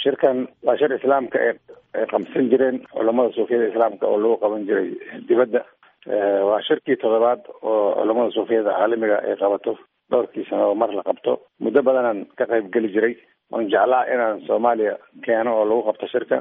shirkan waa shir islaamka ay qabsan jireen culamada suufiyada islaamka oo lagu qaban jiray dibadda. waa shirkii toddobaad oo culamada suufiyada caalamiga ay qabato dhowrkii sano oo mar la qabto. muddo badanaan ka qayb geli jiray oon jeclaa inaan Soomaaliya keeno oo lagu qabto shirka.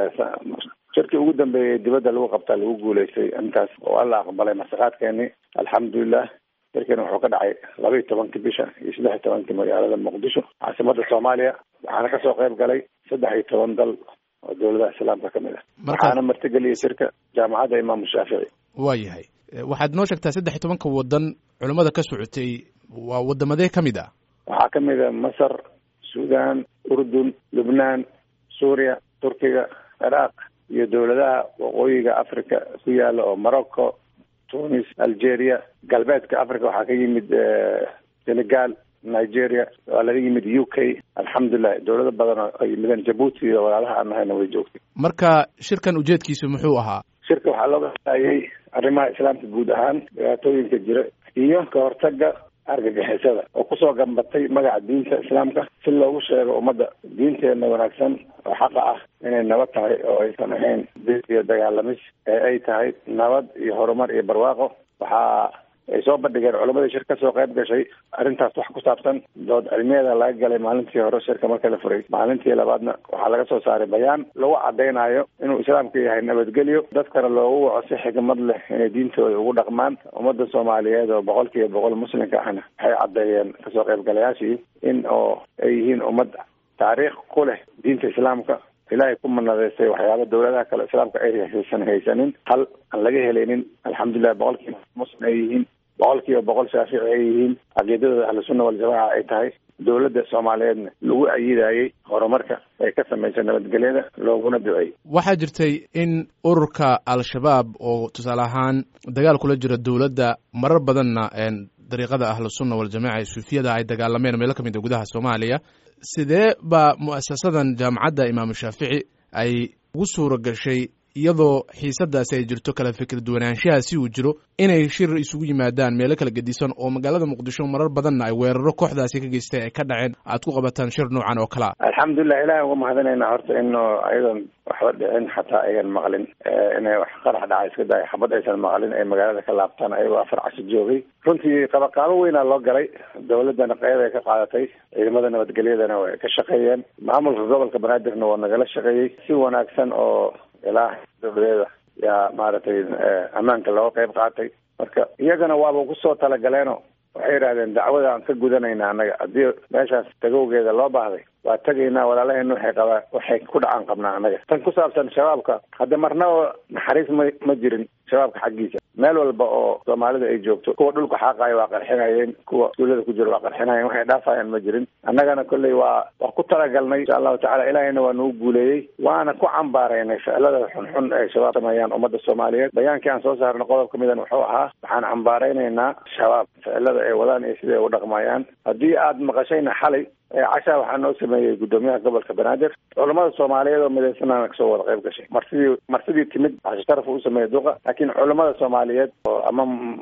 shirkii ugu dambeeyay dibadda lagu qabtaa lagu guuleystay intaas oo alla aqbalay martiqaadkeeni alxamdulilah. shirkan wuxuu ka dhacay 12 bisha iyo 13 magaalada Muqdisho caasimadda Soomaaliya. waxaana kasoo qayb galay 13 dal oo dowladaha islaamka kamid ah. waxaana martigeliyay shirka jaamacadda Imaam Shaafici. waayahay waxaad noo sheegtaa 13 wadan culimada ka socotay waa wadamadee kamid ah? waxaa kamid ah Masar, Suudaan, Urdun, Lubnaan, Suuriya, Turkiga, Ciraaq iyo dowladaha waqooyiga Afrika ku yaala oo Morocco, Tunis, Algeria. galbeedka Afrika waxaa ka yimid Senegal, Nigeria, waa laga yimid UK. alxamdulilah dowlado badan oo ay yimideen Djibouti iyo walaalaha aan nahayna way joogtay. marka shirkan ujeedkiisu muxuu ahaa? shirka waxaa looga hadlayay arrimaha islaamka guud ahaan, dhibaatooyinka jira iyo ka hortaga argagixisada oo kusoo gambatay magaca diinta islaamka si loogu sheego ummadda diinteena wanaagsan oo xaqa ah inay nabad tahay oo aysan ahayn dil iyo dagaalamis ee ay tahay nabad iyo horumar iyo barwaaqo. waxaa ay soo bandhigeen culamadii shir kasoo qayb gashay arrintaas wax ku saabsan dood cilmiyeeda laga galay maalintii hore shirka marka la furay. maalintii labaadna waxaa laga soo saaray bayaan lagu cadaynayo inuu islaamka yahay nabadgelyo, dadkana loogu waco si xigmad leh inay diintooda ugu dhaqmaan. ummadda Soomaaliyeed oo 100% muslimka ahna waxay cadeeyeen kasoo qayb galayaashii in oo ay yihiin ummad taariikh ku leh diinta islaamka, ilaahay ku manadeystay waxyaaba dowladaha kale islaamka ay haysanin hal aan laga helaynin. alxamdulilah 100% muslim ay yihiin, 100% Shaafici ay yihiin, caqiidadooda ahlu sunna wal jamaa ay tahay. dowladda Soomaaliyeedna lagu ayidayay horumarka ay ka samaysay nabadgelyada looguna duceeyay. waxaa jirtay in ururka al-shabaab oo tusaale ahaan dagaal kula jira dowladda marar badanna dariiqada ahlu sunna wal jamaa ee suufiyada ay dagaalameen meelo kamid ah gudaha Soomaaliya. sidee baa mu'asasadan jaamacadda Imaam Shaafici ay ugu suura gashay iyadoo xiisadaasi ay jirto kala fikir duwanaanshahaasi uu jiro inay shir isugu yimaadaan meelo kala gedisan oo magaalada Muqdisho marar badanna ay weeraro kooxdaasi ka geystay ay ka dhaceen aad ku qabataan shir noocan oo kala? alxamdulilah ilaahay uga mahadinaynaa horta inuu ayadan waxba dhicin xataa ayaan maqlin inay wax qarax dhacay iska day xabad aysan maqlin ay magaalada ka laabtaan ayagoo 4 casho joogay. runtii qabaqaabo weynaa loo galay, dowladana qayb ay ka qaadatay, ciidamada nabadgelyadana way ka shaqeeyeen, maamulka gobolka Banaadirna waa nagala shaqeeyay si wanaagsan oo ilaa dowladeeda yaa maaragtay ammaanka looga qayb qaatay. marka iyagana waaba kusoo talagaleeno waxay yidhahdeen dacwada aan ka gudanayna annaga haddii meeshaas tagowgeeda loo baahday waa tagaynaa, walaalaheena waxay ku dhacaan qabnaa annaga. tan ku saabsan shabaabka hadda marnaba naxariis ma jirin shabaabka xaggiisa. meel walba oo Soomaalida ay joogto kuwa dhulka xaaqayo waa qarxinayeen, kuwa suulada ku jira waa qarxinayeen, waxay dhaafayaan ma jirin. annagana kolley waa ku talagalnay insha allahu tacaala. ilaahayna waa nagu guuleeyey, waana ku cambaareynay ficilada xunxun ay shabaab sameeyaan ummadda Soomaaliyeed. bayaankii aan soo saarno qodob kamidan wuxuu ahaa waxaan cambaareynayna shabaab ficilada ay wadaan iyo sida ay u dhaqmayaan. haddii aad maqashayna xalay cashaa waxaa noo sameeyey gudoomiyaha gobolka Banaadir, culamada Soomaaliyeed oo midaysanana kasoo wada qayb gashay. marsidii timid casho sharaf u sameeyay duqa, laakiin culamada Soomaaliyeed oo ama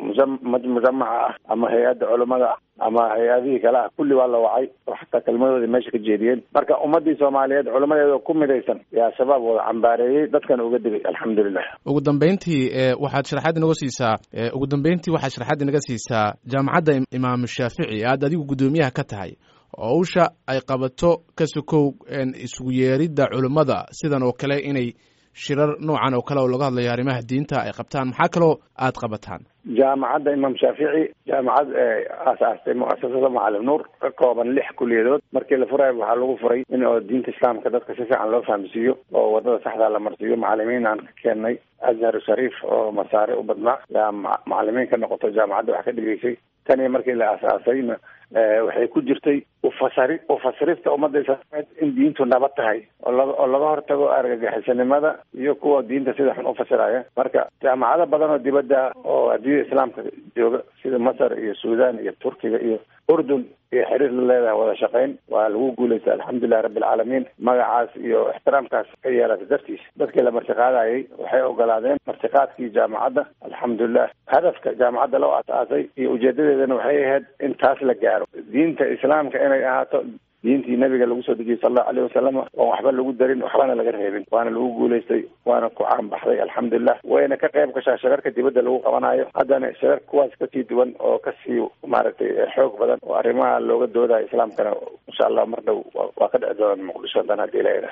mujamaca ah ama hay-adda culamada ah ama hay-adihii kale ah kulli waa la wacay oo xataa kelmadoodii meesha ka jeediyeen. marka ummadii Soomaaliyeed culamadeeda ku midaysan yaa shabaab wada cambaareeyey, dadkana uga digay alxamdulilah. ugu dambeyntii waxaad sharaxaad inaga siisaa jaamacadda Imaam Shaafici aad adigu gudoomiyaha ka tahay oo usha ay qabato ka sokow isugu yeeridda culimada sidan oo kale inay shirar noocan oo kale oo laga hadlayo arrimaha diinta ay qabtaan. maxaa kaloo aad qabataan? jaamacadda Imaam Shaafici jaamacad aasaastay mu'asasada Macalin Nuur ka kooban 6 kuliyadood. markii la furay waxaa lagu furay in oo diinta islaamka dadka si fiican loo fahamsiiyo oo wadada saxda la marsiiyo. macallimiin aan ka keenay Azhar Sharif oo masaare u badnaa yaa macallimiin ka noqoto jaamacadda wax ka dhigaysay. tani markii la aasaasayna waxay ku jirtay ufasirista ummadda Islaamiyed in diintu nabad tahay oo laga hortago argagixisanimada iyo kuwa diinta sida xun u fasiraya. marka jaamacado badan oo dibadda oo adduunyada islaamka jooga sida Masar iyo Suudaan iyo Turkiga iyo Urdun iyo xiriir la leedahay wada shaqeyn waa lagu guuleystay alxamdulilah rabbil caalamiin. magacaas iyo ixtiraamkaas ka yeelatay dartiis dadkii la martiqaadayay waxay ogolaadeen martiqaadkii jaamacadda. alxamdulilah hadafka jaamacadda loo aasaasay iyo ujeedadeedana waxay ahayd in taas la gaaro, diinta islaamka inay ahaato diintii nabiga lagu soo dejiyey sallallahu alayhi wasallam oo waxba lagu darin waxbana laga reebin waana lagu guuleystay waana ku caan baxday alxamdulillah wayna ka qayb gashaa shirarka dibadda lagu qabanayo haddana shirar kuwaas kasii duwan oo kasii maaragtay xoog badan oo arrimaha looga doodayo islaamkana insha allah mar dhow waa ka dhici doona muqdisho haddana hadii la